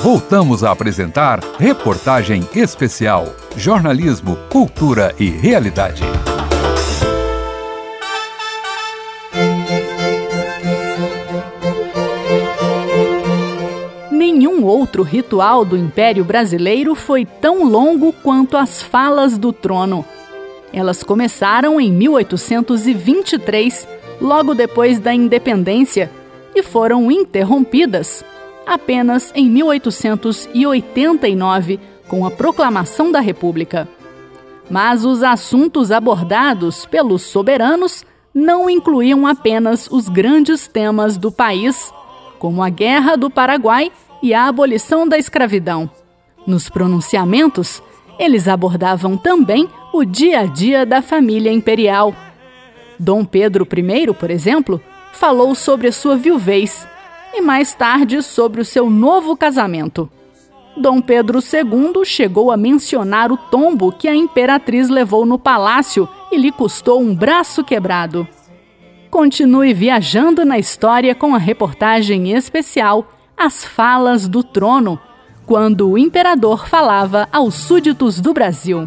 Voltamos a apresentar Reportagem Especial. Jornalismo, cultura e realidade. Nenhum outro ritual do Império Brasileiro foi tão longo quanto as falas do trono. Elas começaram em 1823, logo depois da independência, e foram interrompidas apenas em 1889, com a proclamação da República. Mas os assuntos abordados pelos soberanos não incluíam apenas os grandes temas do país, como a Guerra do Paraguai e a abolição da escravidão. Nos pronunciamentos, eles abordavam também o dia a dia da família imperial. Dom Pedro I, por exemplo, falou sobre a sua viuvez e mais tarde sobre o seu novo casamento. Dom Pedro II chegou a mencionar o tombo que a imperatriz levou no palácio e lhe custou um braço quebrado. Continue viajando na história com a reportagem especial As Falas do Trono, quando o imperador falava aos súditos do Brasil.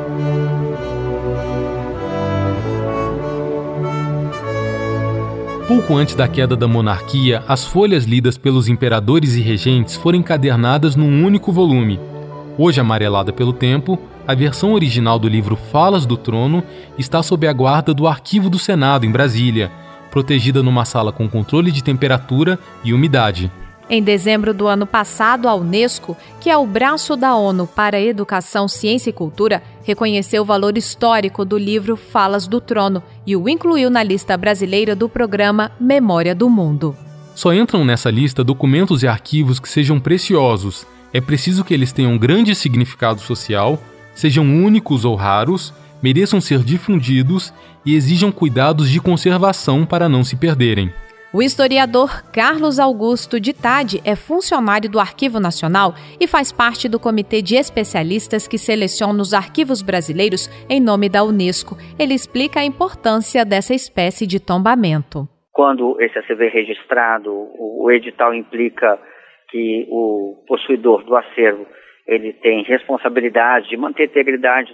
Pouco antes da queda da monarquia, as folhas lidas pelos imperadores e regentes foram encadernadas num único volume. Hoje amarelada pelo tempo, a versão original do livro Falas do Trono está sob a guarda do Arquivo do Senado, em Brasília, protegida numa sala com controle de temperatura e umidade. Em dezembro do ano passado, a Unesco, que é o braço da ONU para a Educação, Ciência e Cultura, reconheceu o valor histórico do livro Falas do Trono e o incluiu na lista brasileira do programa Memória do Mundo. Só entram nessa lista documentos e arquivos que sejam preciosos. É preciso que eles tenham grande significado social, sejam únicos ou raros, mereçam ser difundidos e exijam cuidados de conservação para não se perderem. O historiador Carlos Augusto de Tade é funcionário do Arquivo Nacional e faz parte do comitê de especialistas que seleciona os arquivos brasileiros em nome da Unesco. Ele explica a importância dessa espécie de tombamento. Quando esse acervo é registrado, o edital implica que o possuidor do acervo ele tem responsabilidade de manter a integridade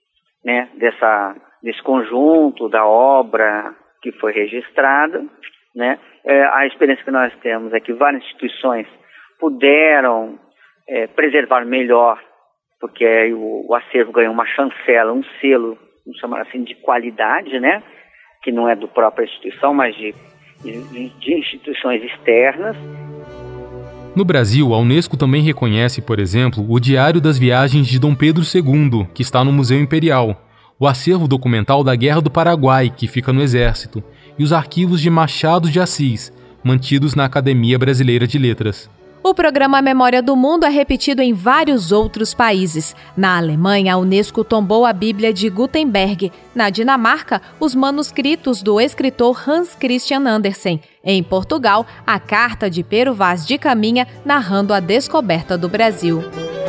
desse conjunto, da obra que foi registrada. A experiência que nós temos é que várias instituições puderam preservar melhor, porque o acervo ganhou uma chancela, um selo, vamos chamar assim, de qualidade, que não é do própria instituição, mas de instituições externas. No Brasil, a Unesco também reconhece, por exemplo, o Diário das Viagens de Dom Pedro II, que está no Museu Imperial, o acervo documental da Guerra do Paraguai, que fica no Exército, e os arquivos de Machado de Assis, mantidos na Academia Brasileira de Letras. O programa Memória do Mundo é repetido em vários outros países. Na Alemanha, a Unesco tombou a Bíblia de Gutenberg. Na Dinamarca, os manuscritos do escritor Hans Christian Andersen. Em Portugal, a carta de Pero Vaz de Caminha, narrando a descoberta do Brasil.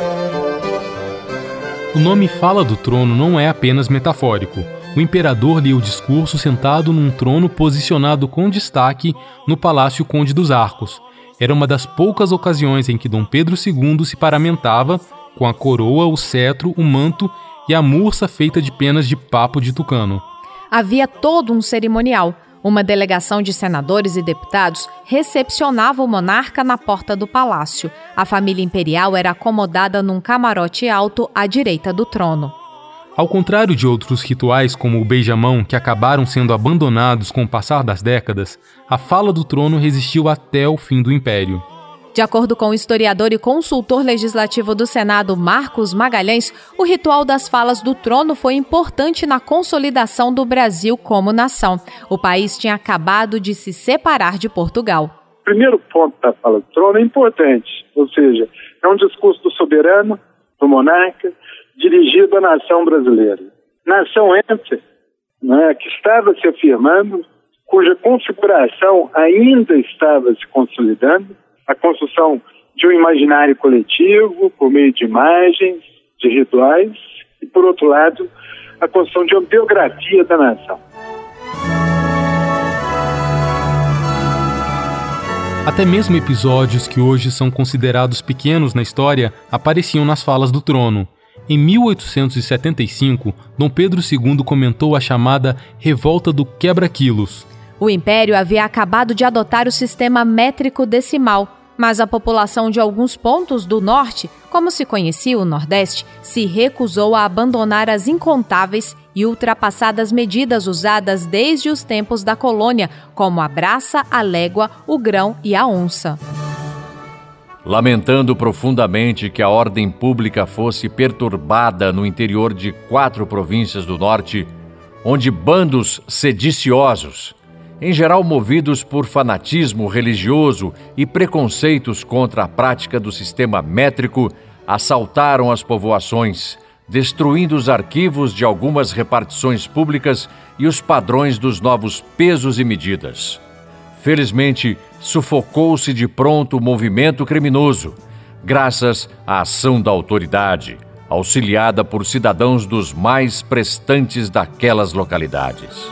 O nome Fala do Trono não é apenas metafórico. O imperador lia o discurso sentado num trono posicionado com destaque no Palácio Conde dos Arcos. Era uma das poucas ocasiões em que Dom Pedro II se paramentava com a coroa, o cetro, o manto e a mursa feita de penas de papo de tucano. Havia todo um cerimonial. Uma delegação de senadores e deputados recepcionava o monarca na porta do palácio. A família imperial era acomodada num camarote alto à direita do trono. Ao contrário de outros rituais como o beijamão, que acabaram sendo abandonados com o passar das décadas, a fala do trono resistiu até o fim do Império. De acordo com o historiador e consultor legislativo do Senado, Marcos Magalhães, o ritual das falas do trono foi importante na consolidação do Brasil como nação. O país tinha acabado de se separar de Portugal. O primeiro ponto da fala do trono é importante, ou seja, é um discurso do soberano, do monarca, dirigido à nação brasileira. Nação essa, que estava se afirmando, cuja configuração ainda estava se consolidando, a construção de um imaginário coletivo por meio de imagens, de rituais, e, por outro lado, a construção de uma biografia da nação. Até mesmo episódios que hoje são considerados pequenos na história apareciam nas falas do trono. Em 1875, Dom Pedro II comentou a chamada Revolta do Quebra-Quilos. O Império havia acabado de adotar o sistema métrico decimal, mas a população de alguns pontos do Norte, como se conhecia o Nordeste, se recusou a abandonar as incontáveis e ultrapassadas medidas usadas desde os tempos da colônia, como a braça, a légua, o grão e a onça. Lamentando profundamente que a ordem pública fosse perturbada no interior de 4 províncias do Norte, onde bandos sediciosos, em geral movidos por fanatismo religioso e preconceitos contra a prática do sistema métrico, assaltaram as povoações, destruindo os arquivos de algumas repartições públicas e os padrões dos novos pesos e medidas. Felizmente, sufocou-se de pronto o movimento criminoso, graças à ação da autoridade, auxiliada por cidadãos dos mais prestantes daquelas localidades.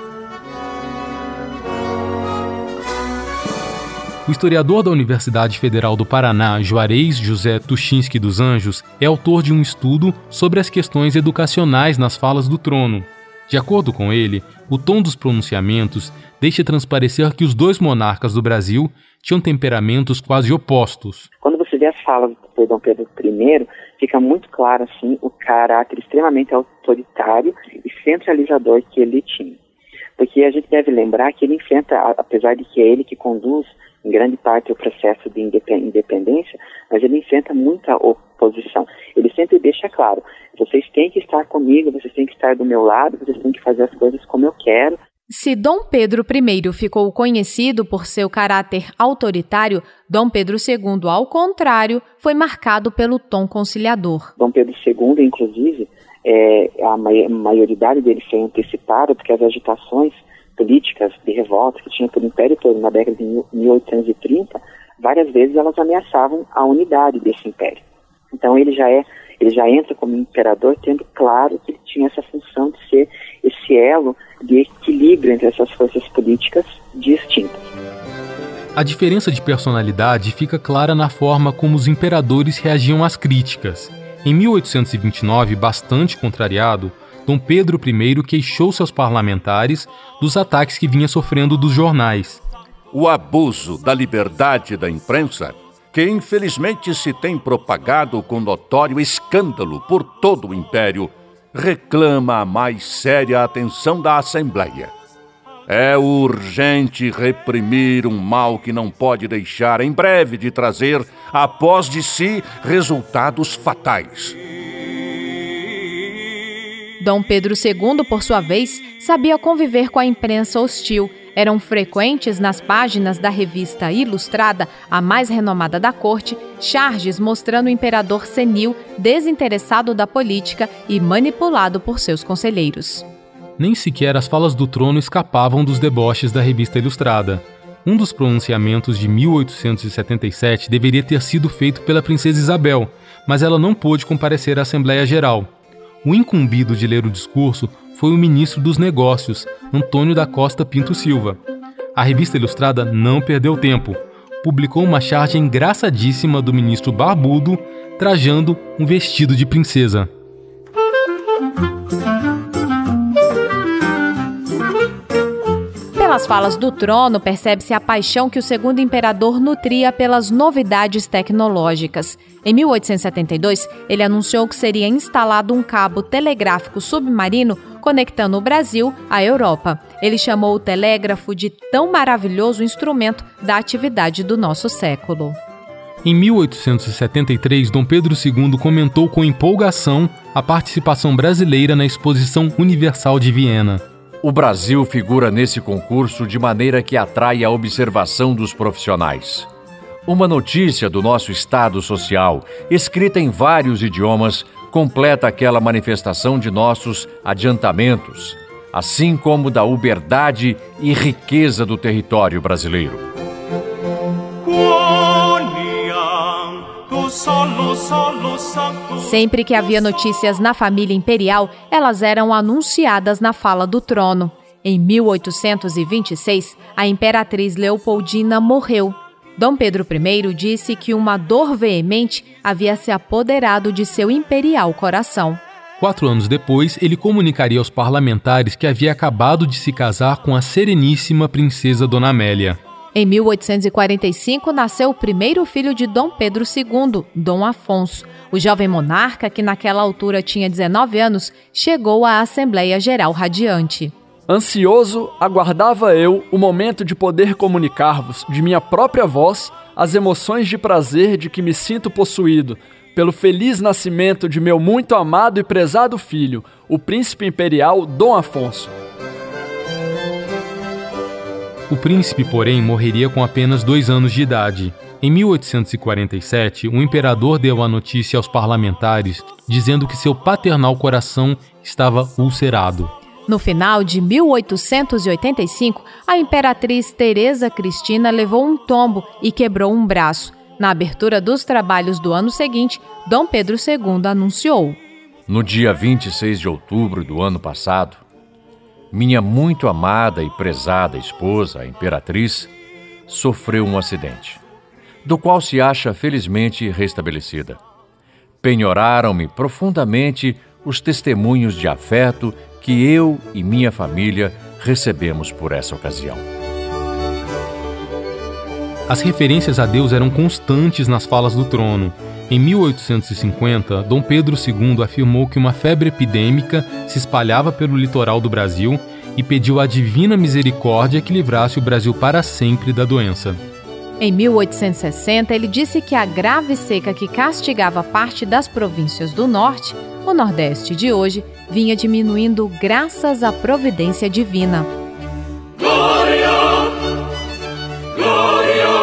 O historiador da Universidade Federal do Paraná, Juarez José Tuchinski dos Anjos, é autor de um estudo sobre as questões educacionais nas falas do trono. De acordo com ele, o tom dos pronunciamentos deixa transparecer que os dois monarcas do Brasil tinham temperamentos quase opostos. Quando você vê as falas do Dom Pedro I, fica muito claro assim, o caráter extremamente autoritário e centralizador que ele tinha. Porque a gente deve lembrar que ele enfrenta, apesar de que é ele que conduz em grande parte o processo de independência, mas ele enfrenta muita oposição. Ele sempre deixa claro, vocês têm que estar comigo, vocês têm que estar do meu lado, vocês têm que fazer as coisas como eu quero. Se Dom Pedro I ficou conhecido por seu caráter autoritário, Dom Pedro II, ao contrário, foi marcado pelo tom conciliador. Dom Pedro II, inclusive, a maioridade dele foi antecipada, porque as agitações políticas de revolta que tinha pelo Império todo na década de 1830, várias vezes elas ameaçavam a unidade desse Império. Então ele já entra como imperador tendo claro que ele tinha essa função de ser esse elo de equilíbrio entre essas forças políticas distintas. A diferença de personalidade fica clara na forma como os imperadores reagiam às críticas. Em 1829, bastante contrariado, Dom Pedro I queixou-se aos parlamentares dos ataques que vinha sofrendo dos jornais. O abuso da liberdade da imprensa, que infelizmente se tem propagado com notório escândalo por todo o Império, reclama a mais séria atenção da Assembleia. É urgente reprimir um mal que não pode deixar em breve de trazer após de si resultados fatais. Dom Pedro II, por sua vez, sabia conviver com a imprensa hostil. Eram frequentes nas páginas da revista Ilustrada, a mais renomada da corte, charges mostrando o imperador senil, desinteressado da política e manipulado por seus conselheiros. Nem sequer as falas do trono escapavam dos deboches da revista Ilustrada. Um dos pronunciamentos de 1877 deveria ter sido feito pela princesa Isabel, mas ela não pôde comparecer à Assembleia Geral. O incumbido de ler o discurso foi o ministro dos Negócios, Antônio da Costa Pinto Silva. A revista Ilustrada não perdeu tempo. Publicou uma charge engraçadíssima do ministro barbudo, trajando um vestido de princesa. Pelas falas do trono, percebe-se a paixão que o segundo imperador nutria pelas novidades tecnológicas. Em 1872, ele anunciou que seria instalado um cabo telegráfico submarino conectando o Brasil à Europa. Ele chamou o telégrafo de tão maravilhoso instrumento da atividade do nosso século. Em 1873, Dom Pedro II comentou com empolgação a participação brasileira na Exposição Universal de Viena. O Brasil figura nesse concurso de maneira que atrai a observação dos profissionais. Uma notícia do nosso estado social, escrita em vários idiomas, completa aquela manifestação de nossos adiantamentos, assim como da uberdade e riqueza do território brasileiro. Sempre que havia notícias na família imperial, elas eram anunciadas na fala do trono. Em 1826, a imperatriz Leopoldina morreu. Dom Pedro I disse que uma dor veemente havia se apoderado de seu imperial coração. 4 anos depois, ele comunicaria aos parlamentares que havia acabado de se casar com a sereníssima princesa Dona Amélia. Em 1845, nasceu o primeiro filho de Dom Pedro II, Dom Afonso. O jovem monarca, que naquela altura tinha 19 anos, chegou à Assembleia Geral radiante. Ansioso, aguardava eu o momento de poder comunicar-vos, de minha própria voz, as emoções de prazer de que me sinto possuído, pelo feliz nascimento de meu muito amado e prezado filho, o príncipe imperial Dom Afonso. O príncipe, porém, morreria com apenas 2 anos de idade. Em 1847, o imperador deu a notícia aos parlamentares, dizendo que seu paternal coração estava ulcerado. No final de 1885, a imperatriz Teresa Cristina levou um tombo e quebrou um braço. Na abertura dos trabalhos do ano seguinte, Dom Pedro II anunciou: No dia 26 de outubro do ano passado, minha muito amada e prezada esposa, a imperatriz, sofreu um acidente, do qual se acha felizmente restabelecida. Penhoraram-me profundamente os testemunhos de afeto que eu e minha família recebemos por essa ocasião. As referências a Deus eram constantes nas falas do trono. Em 1850, Dom Pedro II afirmou que uma febre epidêmica se espalhava pelo litoral do Brasil e pediu à divina misericórdia que livrasse o Brasil para sempre da doença. Em 1860, ele disse que a grave seca que castigava parte das províncias do norte, o Nordeste de hoje, vinha diminuindo graças à providência divina. Glória, glória,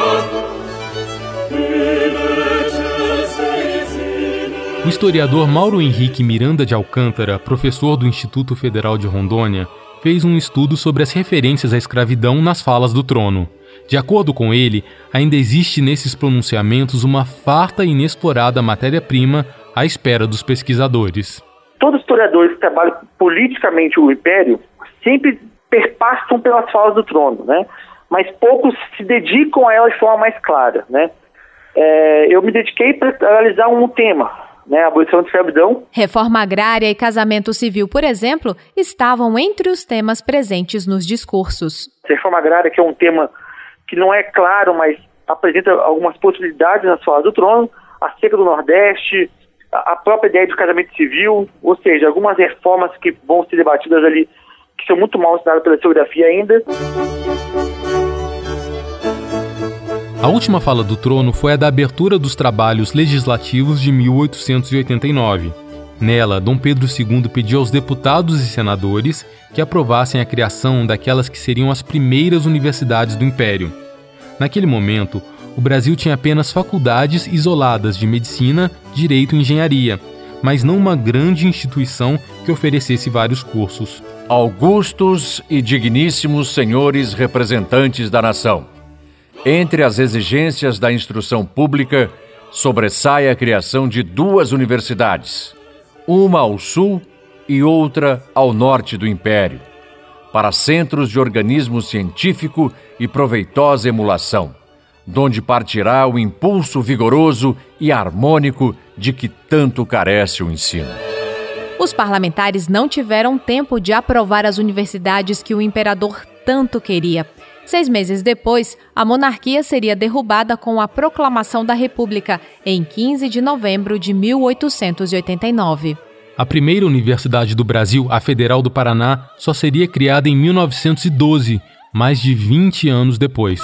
o historiador Mauro Henrique Miranda de Alcântara, professor do Instituto Federal de Rondônia, fez um estudo sobre as referências à escravidão nas falas do trono. De acordo com ele, ainda existe nesses pronunciamentos uma farta e inexplorada matéria-prima à espera dos pesquisadores. Todos os historiadores que trabalham politicamente o Império sempre perpassam pelas falas do trono, né? Mas poucos se dedicam a ela de forma mais clara, né? Eu me dediquei para analisar um tema, né? A abolição da escravidão. Reforma agrária e casamento civil, por exemplo, estavam entre os temas presentes nos discursos. A reforma agrária, que é um tema que não é claro, mas apresenta algumas possibilidades nas falas do trono, a seca do Nordeste, a própria ideia de casamento civil, ou seja, algumas reformas que vão ser debatidas ali, que são muito mal ensinadas pela historiografia ainda. A última fala do trono foi a da abertura dos trabalhos legislativos de 1889. Nela, Dom Pedro II pediu aos deputados e senadores que aprovassem a criação daquelas que seriam as primeiras universidades do Império. Naquele momento, o Brasil tinha apenas faculdades isoladas de medicina, direito e engenharia, mas não uma grande instituição que oferecesse vários cursos. Augustos e digníssimos senhores representantes da nação, entre as exigências da instrução pública, sobressai a criação de 2 universidades, uma ao sul e outra ao norte do Império, para centros de organismo científico e proveitosa emulação, donde partirá o impulso vigoroso e harmônico de que tanto carece o ensino. Os parlamentares não tiveram tempo de aprovar as universidades que o imperador tanto queria. 6 meses depois, a monarquia seria derrubada com a proclamação da República, em 15 de novembro de 1889. A primeira universidade do Brasil, a Federal do Paraná, só seria criada em 1912, mais de 20 anos depois.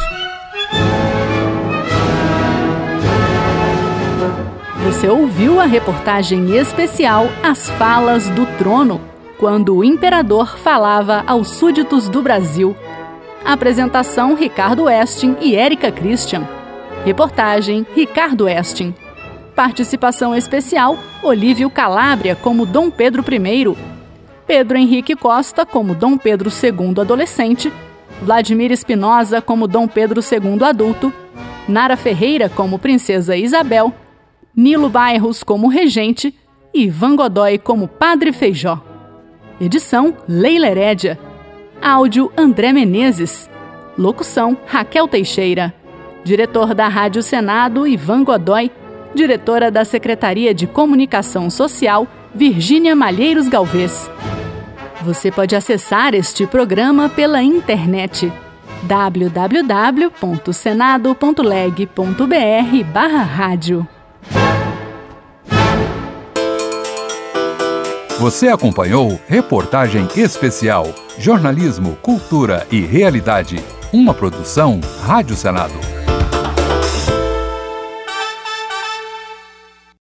Você ouviu a reportagem especial As Falas do Trono, quando o imperador falava aos súditos do Brasil. Apresentação: Ricardo Westin e Érica Christian. Reportagem: Ricardo Westin. Participação especial: Olívio Calabria como Dom Pedro I, Pedro Henrique Costa como Dom Pedro II adolescente, Vladimir Espinosa como Dom Pedro II adulto, Nara Ferreira como Princesa Isabel, Nilo Bairros como regente e Ivan Godoy como Padre Feijó. Edição: Leila Herédia. Áudio: André Menezes. Locução: Raquel Teixeira. Diretor da Rádio Senado, Ivan Godoy. Diretora da Secretaria de Comunicação Social, Virgínia Malheiros Galvez. Você pode acessar este programa pela internet www.senado.leg.br/rádio. Você acompanhou Reportagem Especial, Jornalismo, Cultura e Realidade, uma produção Rádio Senado.